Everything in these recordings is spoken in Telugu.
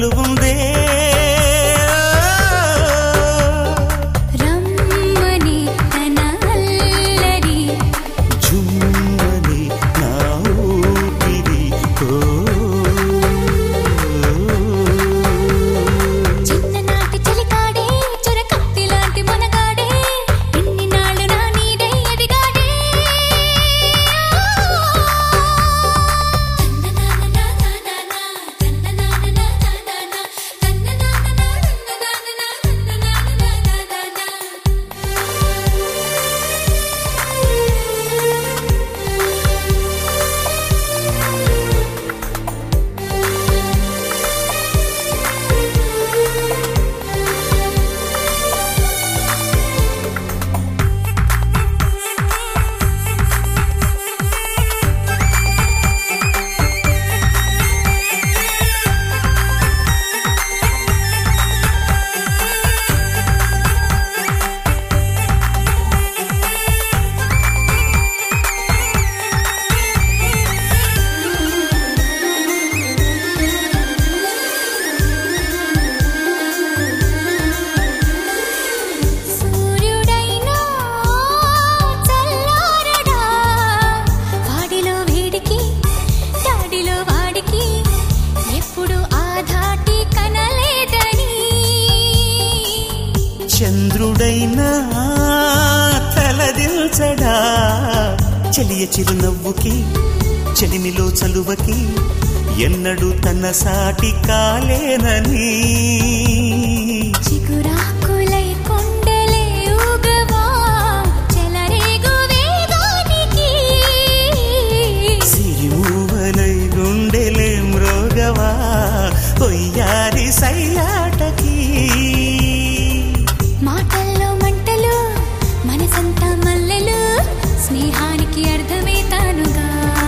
కొలువుందే రమ్మని తన అల్లరి జుమ్మని నా ఊపిరి చిన్ననాటి చలికాడే చురకత్తి లాంటి మనగాడే ఇన్ని నాళ్ళు నా నీడై ఎదిగాడే సూర్యుడైనా చల్లారడా వాడిలో వేడికి దాడిలో వాడికి ఎప్పుడు ఆ ధాటి కనలేదని చంద్రుడైనా తలదిల్చడా చెలియ చిరునవ్వుకి చెలిమిలో చలువకి ఎన్నడూ తన సాటి కాలేనని చిగురాకులై కొండలే ఊగవా చెలరేగు వేగానికి సిరిమూవలై గుండెలే మ్రోగవా ఒయ్యారి సయ్యాటకి మాటల్లో మంటలు మనసంతా మల్లెలు స్నేహానికి అర్థమే తానుగా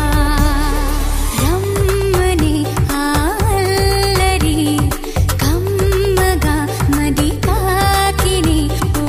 రమ్మని ఆ అల్లరి కమ్మగా మది తాకిని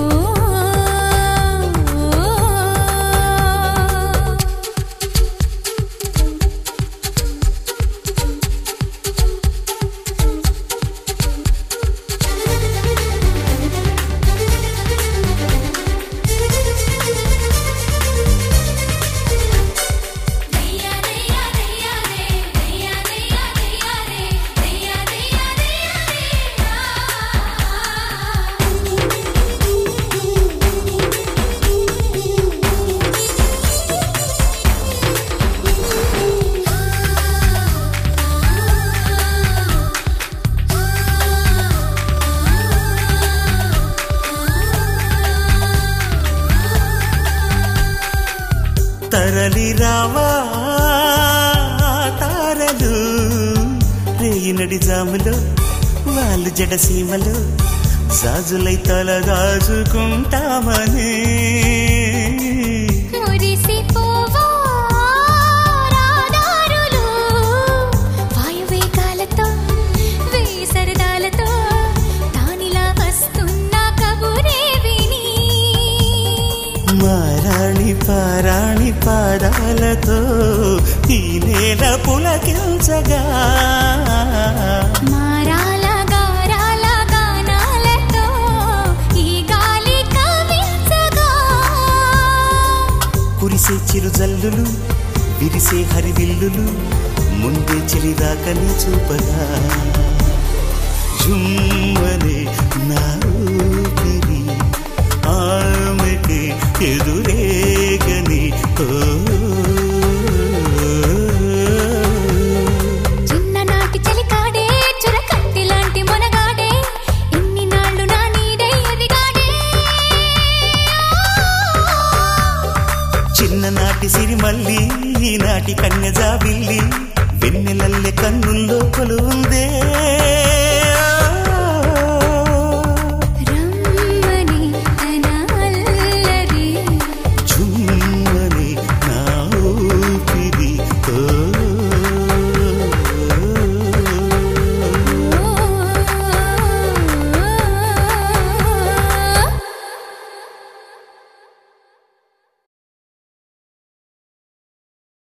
తరలి రావా తారలు రేయినడి జాములు వాళ్ళు జడసీమలు జాజులై తలగాజుకుంటామని మురిసిపోవా రాదారులు వాయువేగాలతో వేయి సరదాలతో తానిలా వస్తున్న కబురే విని మారాణి పారాణి పాదాలతో ఈ నేల పులకించగా మారాల గారాల గానాలతో ఈ గాలి కవించగా కురిసే చిరుజల్లులు విరిసే హరివిల్లులు ముందే చెలిదాకని చూపగా జుమ్మనే నా ఊపిరి ఆమెకి ఎదురేగని చిన్ననాటి చలికాడే చురకత్తి లాంటి మొనగాడే ఇన్ని నాళ్ళు నా నీడై ఎదిగాడే చిన్ననాటి సిరిమల్లి ఈనాటి కన్యజాబిల్లి వెన్నెలల్లె కన్నుల్లో కొలువుందే